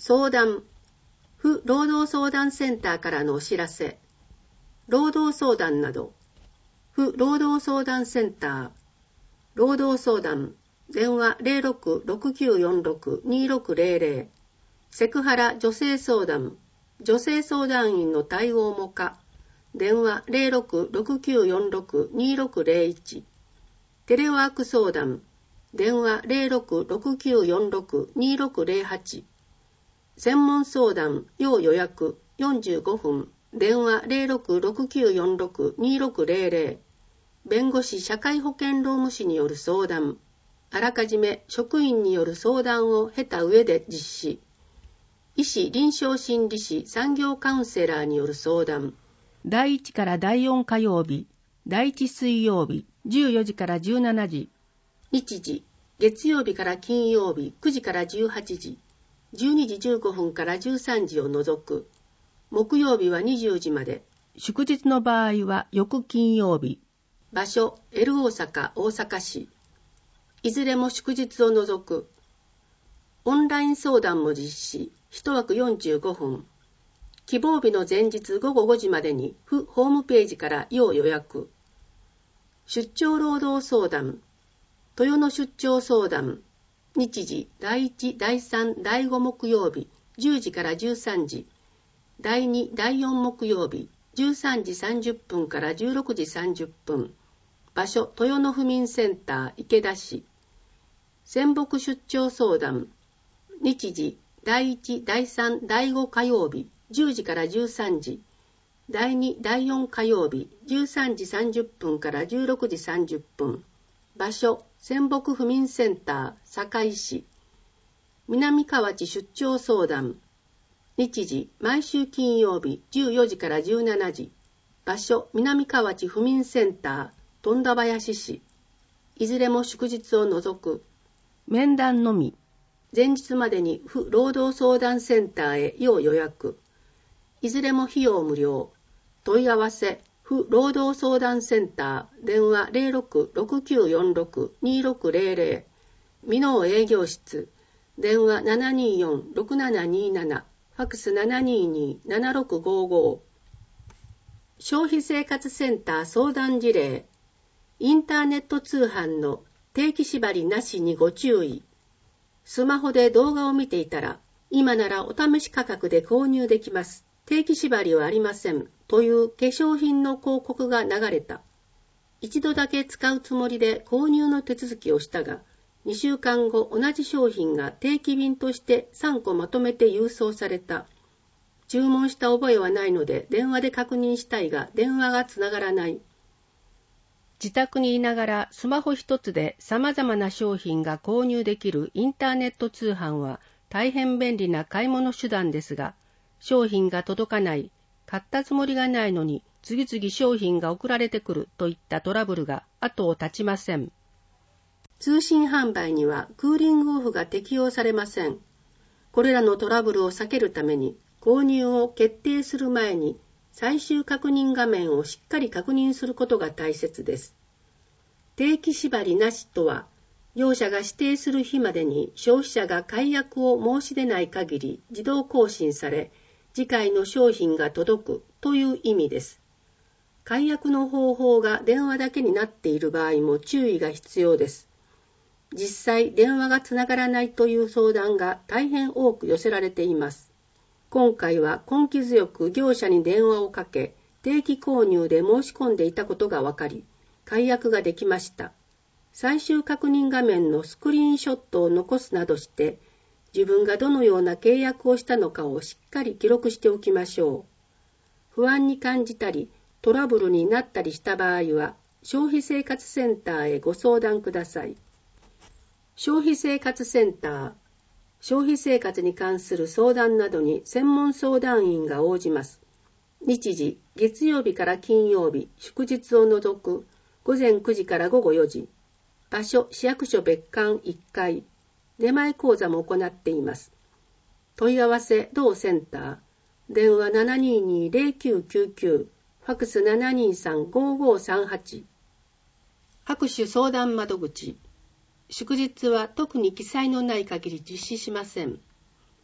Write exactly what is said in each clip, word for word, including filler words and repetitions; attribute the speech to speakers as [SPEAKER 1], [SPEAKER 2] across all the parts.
[SPEAKER 1] 相談、府労働相談センターからのお知らせ、労働相談など、府労働相談センター、労働相談、電話 ゼロろく ろくきゅうよんろく にろくゼロゼロ、セクハラ女性相談、女性相談員の対応も可、電話 ゼロろく ろくきゅうよんろく にろくゼロいち、テレワーク相談、電話 ゼロろく ろくきゅうよんろく にろくゼロはち、専門相談、要予約よんじゅうごふん、電話 ゼロろく ろくきゅうよんろく にろくゼロゼロ、弁護士社会保険労務士による相談、あらかじめ職員による相談を経た上で実施、医師臨床心理士産業カウンセラーによる相談、だいいちからだいよん火曜日、だいいち水曜日、じゅうよじからじゅうしちじ、日時、月曜日から金曜日くじからじゅうはちじ、じゅうにじじゅうごふんからじゅうさんじを除く、木曜日はにじゅうじまで、祝日の場合は翌金曜日、場所、L 大阪、大阪市、いずれも祝日を除く、オンライン相談も実施、いち枠よんじゅうごふん、希望日の前日午後ごじまでに府ホームページから要予約、出張労働相談、豊野出張相談、日時だいいち、だいさん、だいご木曜日じゅうじからじゅうさんじ、だいに、だいよん木曜日じゅうさんじさんじゅっぷんからじゅうろくじさんじゅっぷん、場所豊野府民センター池田市、仙北出張相談、日時だいいち、だいさん、だいご火曜日じゅうじからじゅうさんじ、だいに、だいよん火曜日じゅうさんじさんじゅっぷんからじゅうろくじさんじゅっぷん、場所仙北府民センター堺市、南河内出張相談、日時毎週金曜日じゅうよじからじゅうしちじ、場所南河内府民センター富田林市、いずれも祝日を除く、面談のみ、前日までに府労働相談センターへ要予約、いずれも費用無料、問い合わせ府労働相談センター電話 ゼロろく ろくきゅうよんろく にろくゼロゼロ、箕面営業室電話 ななにーよん ろくななにーなな、ファックス ななにーにー ななろくごご、消費生活センター相談事例、インターネット通販の定期縛りなしにご注意。スマホで動画を見ていたら、今ならお試し価格で購入できます。定期縛りはありません。という化粧品の広告が流れた。一度だけ使うつもりで購入の手続きをしたが、にしゅうかんご同じ商品が定期便としてさんこまとめて郵送された。注文した覚えはないので電話で確認したいが電話がつながらない。自宅にいながらスマホ一つで様々な商品が購入できるインターネット通販は大変便利な買い物手段ですが、商品が届かない、買ったつもりがないのに次々商品が送られてくるといったトラブルが後を絶ちません。通信販売にはクーリングオフが適用されません。これらのトラブルを避けるために購入を決定する前に最終確認画面をしっかり確認することが大切です。定期縛りなしとは、業者が指定する日までに消費者が解約を申し出ない限り自動更新され、次回の商品が届くという意味です。解約の方法が電話だけになっている場合も注意が必要です。実際、電話がつながらないという相談が大変多く寄せられています。今回は根気強く業者に電話をかけ、定期購入で申し込んでいたことが分かり、解約ができました。最終確認画面のスクリーンショットを残すなどして、自分がどのような契約をしたのかをしっかり記録しておきましょう。不安に感じたり、トラブルになったりした場合は、消費生活センターへご相談ください。消費生活センター、消費生活に関する相談などに専門相談員が応じます。日時、月曜日から金曜日、祝日を除く、ごぜんくじからごごよじ。場所、市役所別館いっかい。出前講座も行っています。問い合わせ、同センター。電話 ななにーにーぜろきゅうきゅうきゅう、ファックス ななにーさん ごごさんはち。各種相談窓口。祝日は特に記載のない限り実施しません。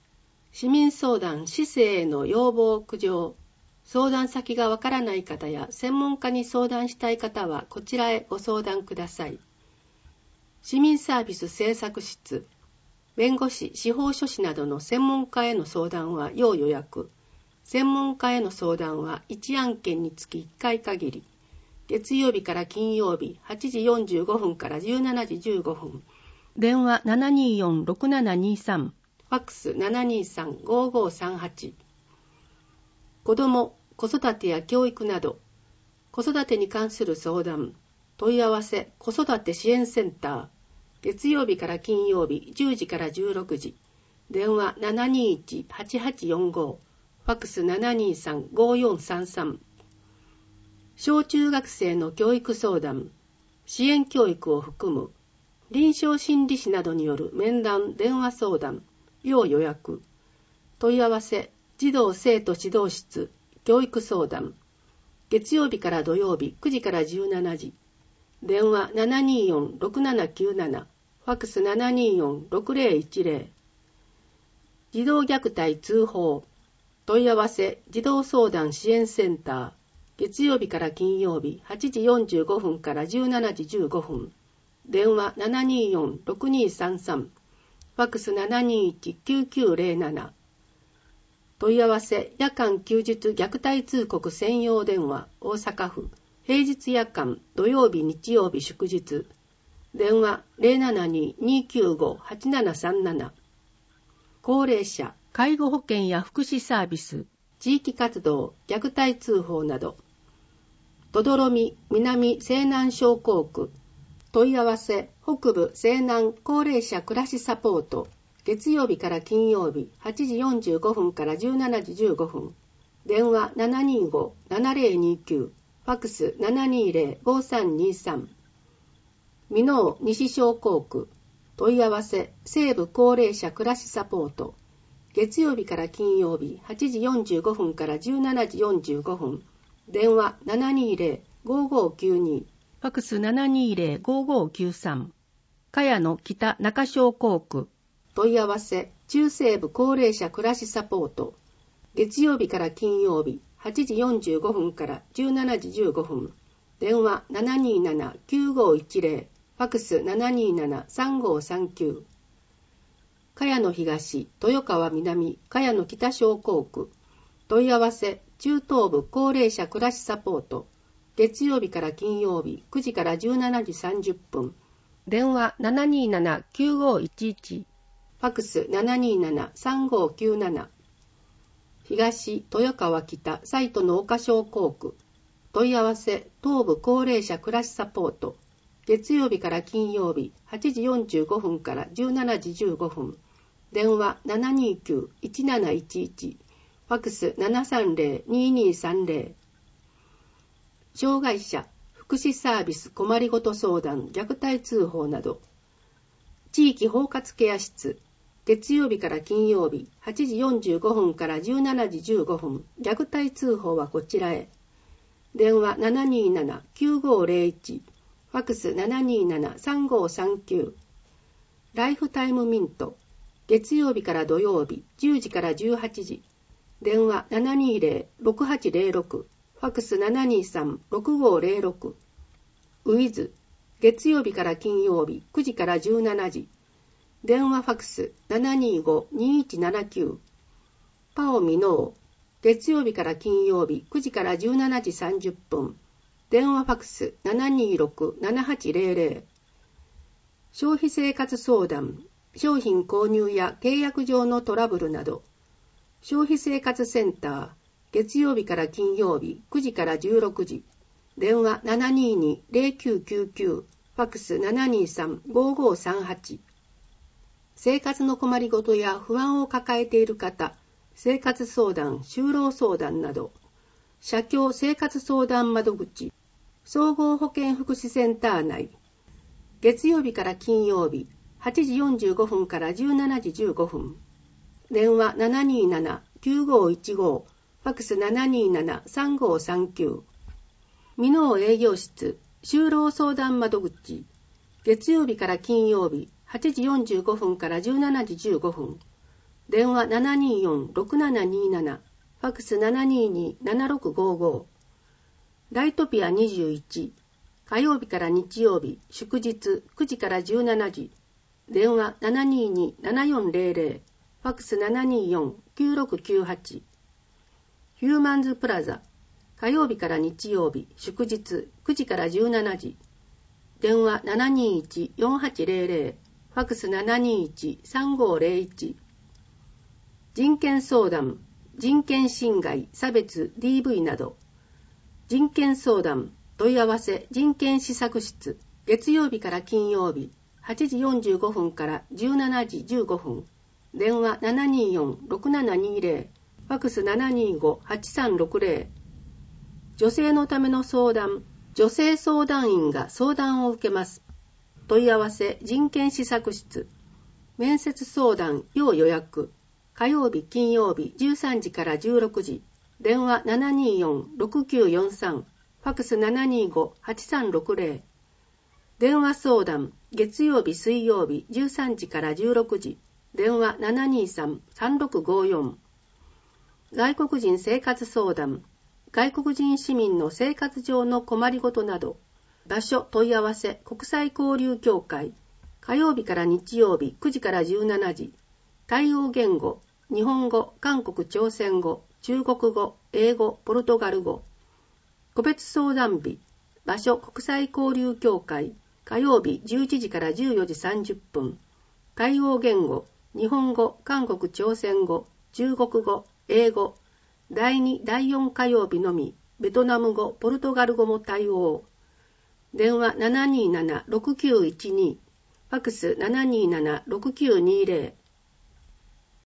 [SPEAKER 1] 市民相談市政への要望苦情、相談先がわからない方や専門家に相談したい方はこちらへご相談ください。市民サービス政策室、弁護士、司法書士などの専門家への相談は要予約。専門家への相談はいち案件につきいっかい限り。月曜日から金曜日はちじよんじゅうごふんからじゅうしちじじゅうごふん。電話 ななにーよん ろくななにーさん。ファックス ななにーさん ごーごーさんはち。子ども、子育てや教育など、子育てに関する相談、問い合わせ子育て支援センター、月曜日から金曜日じゅうじからじゅうろくじ、電話 ななにーいち はちはちよんご、ファックス ななにーさん ごーよんさんさん。小中学生の教育相談、支援教育を含む臨床心理士などによる面談電話相談、要予約。問い合わせ児童生徒指導室教育相談、月曜日から土曜日くじからじゅうしちじ、電話 ななにーよん ろくななきゅうなな、ファックス ななにーよん ろくぜろいちぜろ。児童虐待通報、問い合わせ児童相談支援センター、月曜日から金曜日はちじよんじゅうごふんからじゅうしちじじゅうごふん、電話 ななにーよん ろくにーさんさん、ファックス ななにーいち きゅうきゅうぜろなな。問い合わせ夜間休日虐待通告専用電話大阪府、平日夜間土曜日日曜日祝日、電話 ゼロななにー にーきゅうご はちななさんなな。高齢者介護保険や福祉サービス、地域活動虐待通報など、とどろみ南西南商工区、問い合わせ北部西南高齢者暮らしサポート、月曜日から金曜日はちじよんじゅうごふんからじゅうしちじじゅうごふん、電話 ななにーご ななぜろにきゅう、ファックス ななにーぜろ ごさんにーさん。箕面西商工区、問い合わせ西部高齢者暮らしサポート、月曜日から金曜日はちじよんじゅうごふんからじゅうしちじよんじゅうごふん、電話 ななにーぜろ ごーごーきゅうに、ファックス ななにーぜろ ごーごーきゅうさん。茅野北中商工区、問い合わせ中西部高齢者暮らしサポート、月曜日から金曜日はちじよんじゅうごふんからじゅうしちじじゅうごふん、電話 ななにーなな きゅうごーいちぜろ、ファックス ななにーなな さんごーさんきゅう。茅野東、豊川南、茅野北商工区、問い合わせ中東部高齢者暮らしサポート、月曜日から金曜日くじからじゅうしちじさんじゅっぷん、電話 ななにーなな きゅうごーいちいち、ファックス ななにーなな さんごーきゅうなな。東豊川北サイトの岡商工区、問い合わせ東部高齢者暮らしサポート、月曜日から金曜日はちじよんじゅうごふんからじゅうしちじじゅうごふん、電話 ななにーきゅう いちなないちいち、ファックス ななさんぜろ にーにーさんぜろ。障害者福祉サービス困りごと相談虐待通報など、地域包括ケア室、月曜日から金曜日はちじよんじゅうごふんからじゅうしちじじゅうごふん、虐待通報はこちらへ。電話 ななにーなな きゅうごーぜろいち、ファックス ななにーなな さんごーさんきゅう。ライフタイムミント、月曜日から土曜日じゅうじからじゅうはちじ、電話 ななにーぜろ ろくはちぜろろく、ファックス ななにーさん ろくごーぜろろく。ウィズ、月曜日から金曜日くじからじゅうしちじ、電話ファックス ななにーご にーいちななきゅう。パオミノー、月曜日から金曜日くじからじゅうしちじさんじゅっぷん、電話ファックス ななにーろく ななはちぜろぜろ。消費生活相談、商品購入や契約上のトラブルなど、消費生活センター、月曜日から金曜日くじからじゅうろくじ、電話 ななにーに ぜろきゅうきゅうきゅう、ファックス ななにーさん ごーごーさんはち。生活の困りごとや不安を抱えている方、生活相談、就労相談など、社協生活相談窓口、総合保健福祉センター内、月曜日から金曜日、はちじよんじゅうごふんからじゅうしちじじゅうごふん、電話 ななにーなな きゅうごーいちご、ファックス ななにーなな さんごーさんきゅう。箕面営業室、就労相談窓口、月曜日から金曜日、はちじよんじゅうごふんからじゅうしちじじゅうごふん、 電話 ななにーよん ろくななにーなな、ファックス ななにーにー ななろくごーごー。ライトピアにじゅういち、火曜日から日曜日、祝日くじからじゅうしちじ、電話 ななにーにー ななよんぜろぜろ、ファックス ななにーよん きゅうろくきゅうはち。ヒューマンズプラザ、火曜日から日曜日、祝日くじからじゅうしちじ、電話 ななにーいち よんはちぜろぜろ、ファックス ななにーいち さんごーぜろいち。人権相談、人権侵害、差別、ディーブイ など、人権相談、問い合わせ、人権施策室、月曜日から金曜日、はちじよんじゅうごふんからじゅうしちじじゅうごふん、電話 ななにーよん ろくななにーぜろ、ファックス ななにーご はちさんろくぜろ。女性のための相談、女性相談員が相談を受けます。問い合わせ、人権施策室、面接相談、要予約、火曜日、金曜日、じゅうさんじからじゅうろくじ、電話 ななにーよん ろくきゅうよんさん、ファックス ななにーご はちさんろくぜろ。電話相談、月曜日、水曜日、じゅうさんじからじゅうろくじ、電話 ななにーさん さんろくごよん。外国人生活相談、外国人市民の生活上の困りごとなど、場所問い合わせ国際交流協会、火曜日から日曜日くじからじゅうしちじ、対応言語、日本語、韓国朝鮮語、中国語、英語、ポルトガル語。個別相談日、場所国際交流協会、火曜日じゅういちじからじゅうよじさんじゅっぷん。対応言語、日本語、韓国朝鮮語、中国語、英語。だいに、だいよん火曜日のみ、ベトナム語、ポルトガル語も対応。電話 ななにーなな ろくきゅういちに、ファックス ななにーなな ろくきゅうにーぜろ。